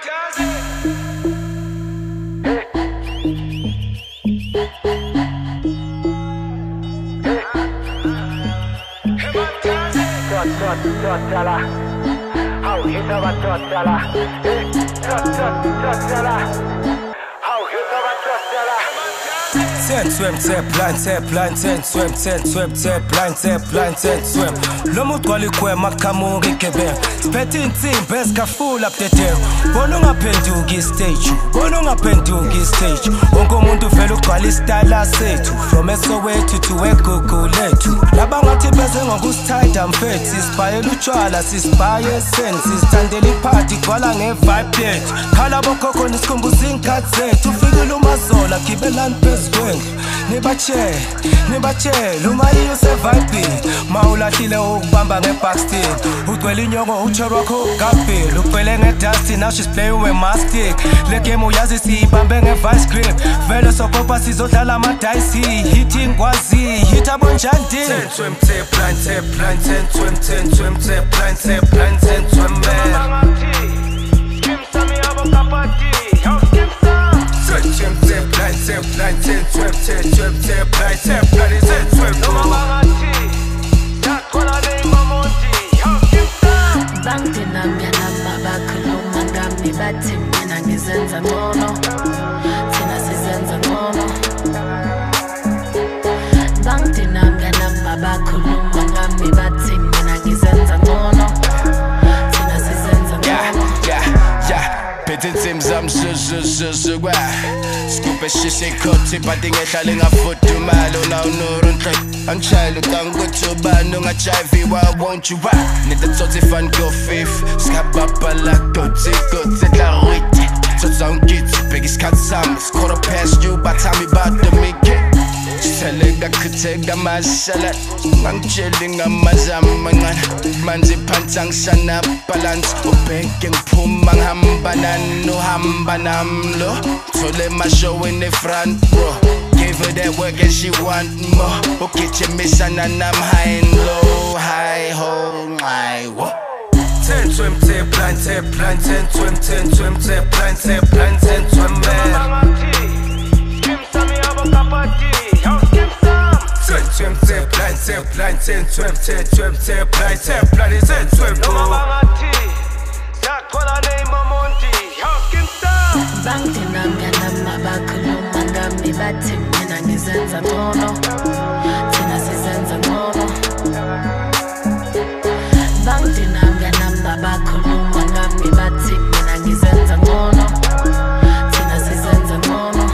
L'homme twali kwe makamuri kebe Speti ntimbe skafula update Bono ngapendugi stage Bono ngapendugi stage Ongo mundu velu kwali style sethu From Soweto to Ekukulethu Laba ngathi beze ngokustayida mfethu Sispaye luchwala sispaye sense Sistandeli party kwala nge-vibe yethu Khala bokhokho nisikhumbuza inkathi zethu Ufikile umazola gibelani phezu Nibache, lumayi use-vibe Mawulahlile ukubamba nge-backstage Ugcwele inyongo uchorwa kugapile Ugcwele nge-dusty, now she's playing with mastic Le game uyazi siyibambe nge-vice grip Vele sokopa sizodlala ama-dice Hiti ngwazi, hita bonjandi 10 swim, tip, blind, tip, blind 10 swim, 10 swim, tip, blind, tip, blind 10 swim, man Skim sami abo kapati, yo skim sam Swim, tip, blind, tip, blind 10 swim, 10 swim, tip, blind, tip, blind 10 swim, no mamangati Takwana de mamonti, yo skim sam Bangti namya nama bakhuluma ngami bathi mina ngizenza ngono Thina sizenza ngono Bangti namya nama bakhuluma ngami bathi mina ngizenza ngono Thina sizenza ngono Petit tim zam kwa Skupe shise koti pati ngehlale ngafudumala Una unuru nhlek Angishayela utangukuthi ungajive why won't you ride Nita tsotsi fan go fifth Skababala koti tla rite Tsotsa ungiti bheka isikhathi sami It's quarter past you by time you about to make it Selega kutega mashala Ngangitsheli ngamazama ngana Manje phansi angishana balance Ubheke ngiphuma ngihamba nani uhamba nami lo Thole ma-show in the front row Gave her that work and she want more Ugijimisana nami high and low High ho, high wo 10 swim, tip, blind, 10 swim, 10 swim, tip, blind, 10 swim, man Skim sami abo kapati Swim, tip, blind, 10 swim, 10 swim, tip, blind, 10 swim, no mamangati Takwana de mamonti, yo skim sam Bangti namya nama bakhuluma ngami bathi mina ngizenza ngono Thina sizenza ngono Bangti namya nama bakhuluma ngami bathi mina ngizenza ngono Thina sizenza ngono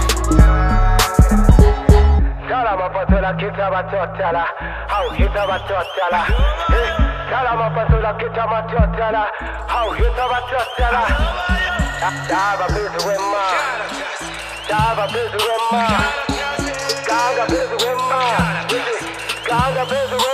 Tala mapatula kita batotala How hita batotala Tala mapatula kita batotala How hita batotala Dava busy with ma Dava busy with ma Gaga busy with ma Gaga busy with